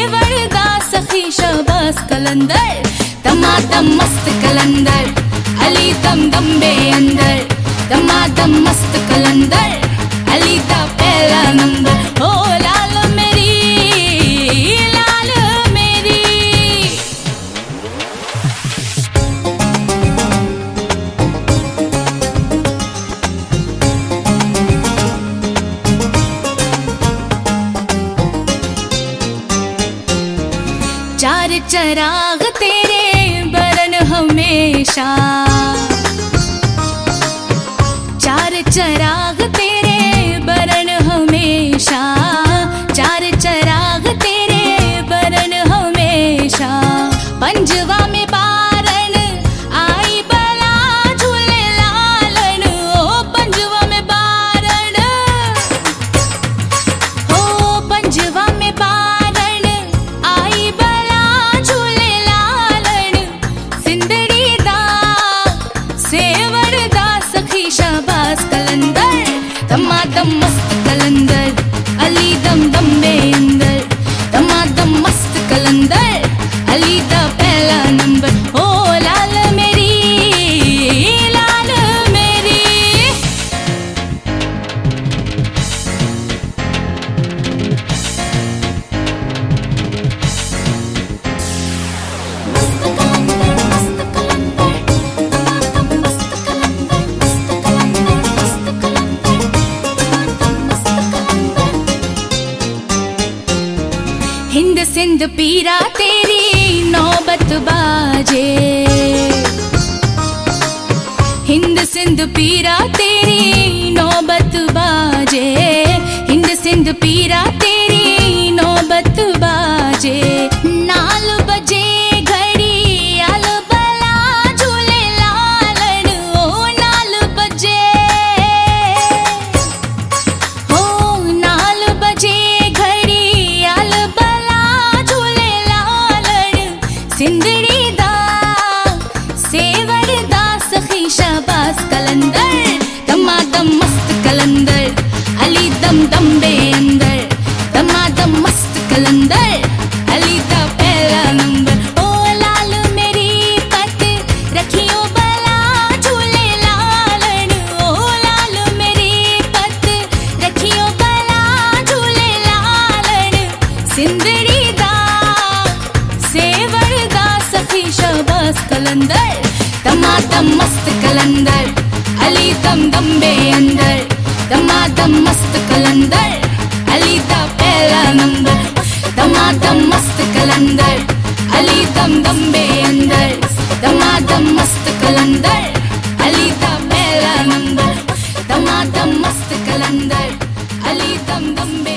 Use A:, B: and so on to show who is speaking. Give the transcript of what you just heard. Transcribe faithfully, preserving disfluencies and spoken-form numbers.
A: सेवरदा सखी शहबाज कलंदर, दमादम मस्त कलंदर, अली दम दम बे अंदर, दमादम मस्त कलंदर, अली दा पहला नंबर। हो लाल मेरी लाल मेरी। चार चराग तेरे बरन हमेशा, चार चराग तेरे बरन हमेशा, चार चराग तेरे बरन हमेशा। पंजवा में बारन आई बला झूले लालन, ओ पंजवा में बारन, हो पंजवा में बारन आई बला झूले लालन। सिंदड़ी दा सेवरदा सखी शहबाज कलंदर, दमादम मस्त कलंदर, अली दम दम बे अंदर, दमादम मस्त कलंदर, अली दा पहला नंबर। ओ लाल मेरी लाल मेरी। मस्त कलंदर मस्त कलंदर, दमादम मस्त कलंदर, मस्त कलंदर मस्त कलंदर, दमादम मस्त कलंदर। हिंद सिंध पीरा तेरी नौबत बाजे, हिंद सिंध पीरा तेरी नौबत बाजे, हिंद सिंध पीरा तेरी नौबत बाजे। नाल बजे घड़ी आल बला झूले लालन, ओ नाल बजे, हो नाल बजे घड़ी आल बला झूले लालन। सिंदड़ी दा सेवरदा सखी शहबाज कलंदर, दमादम मस्त कलंदर, अली दम दम बे अंदर, दमादम मस्त कलंदर, अली दा पहला नंबर। ओ लाल मेरी पत रखियो बला झूले लालन, ओ लाल मेरी पत रखियो बला झूले लालन। सिंदड़ी दा सेवरदा सखी शहबाज कलंदर, दमादम मस्त कलंदर, अली दम दम बे अंदर, दमादम मस्त कलंदर, अली दा पहला नंबर। दमादम मस्त कलंदर, अली दम दम बे अंदर, दमादम मस्त कलंदर, अली दा पहला नंबर। दमादम मस्त कलंदर, अली दम दम बे